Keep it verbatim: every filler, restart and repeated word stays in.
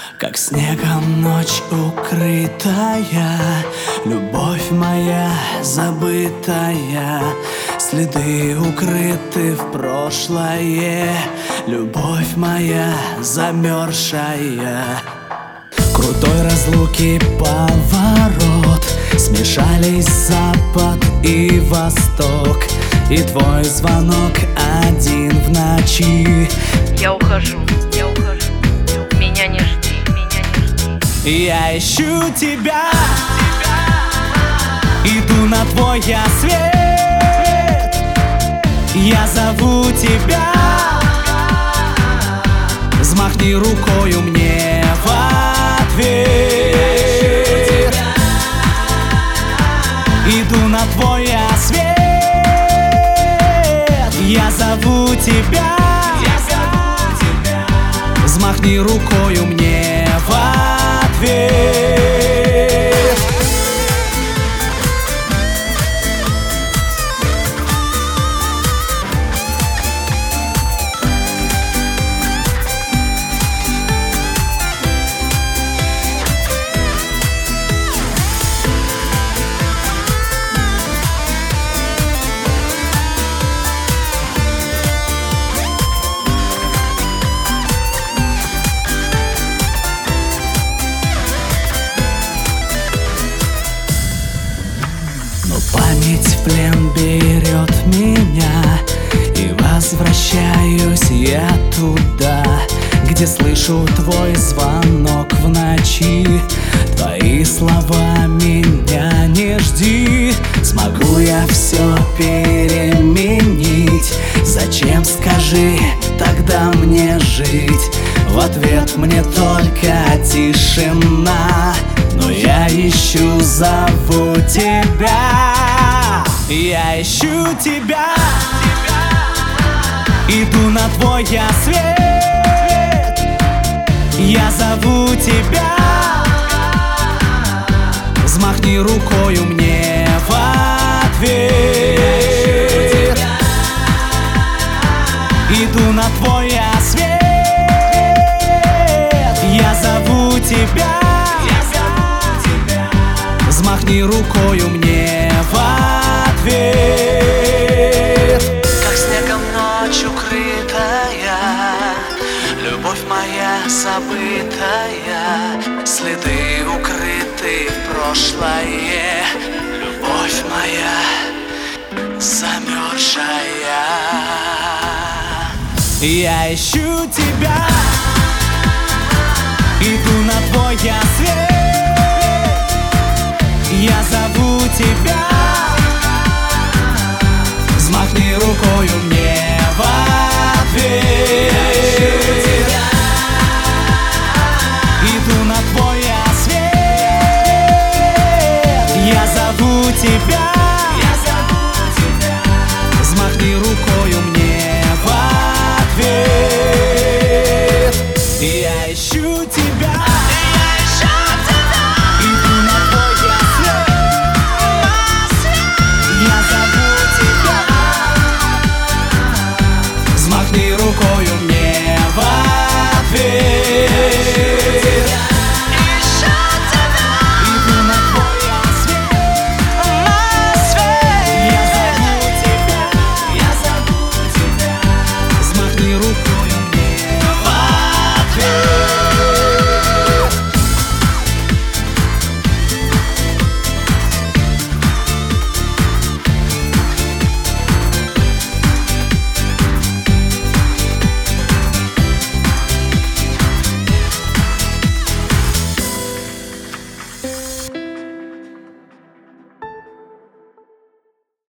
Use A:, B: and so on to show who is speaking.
A: Как снегом ночь укрытая, любовь моя забытая, следы укрыты в прошлое, любовь моя замерзшая. Крутой разлуки поворот, смешались запад и восток, и твой звонок один в ночи.
B: Я ухожу, я ухожу, меня не жди, меня не жди.
A: Я ищу тебя, иду на твой свет. Я зову тебя, взмахни рукою мне в ответ. Иду на твой свет. Я зову тебя, взмахни рукою мне в ответ. Память в плен берет меня, и возвращаюсь я туда, где слышу твой звонок в ночи. Твои слова меня не жди. Смогу я все переменить? Зачем, скажи, тогда мне жить? В ответ мне только тишина, но я ищу, зову тебя. Я ищу тебя, иду на твой свет. Я зову тебя, взмахни рукою мне в ответ. Иду на твой свет. Я зову тебя, взмахни рукою мне в ответ. Как снегом ночь укрытая, любовь моя забытая, следы укрыты в прошлое, любовь моя замерзшая. Я ищу тебя.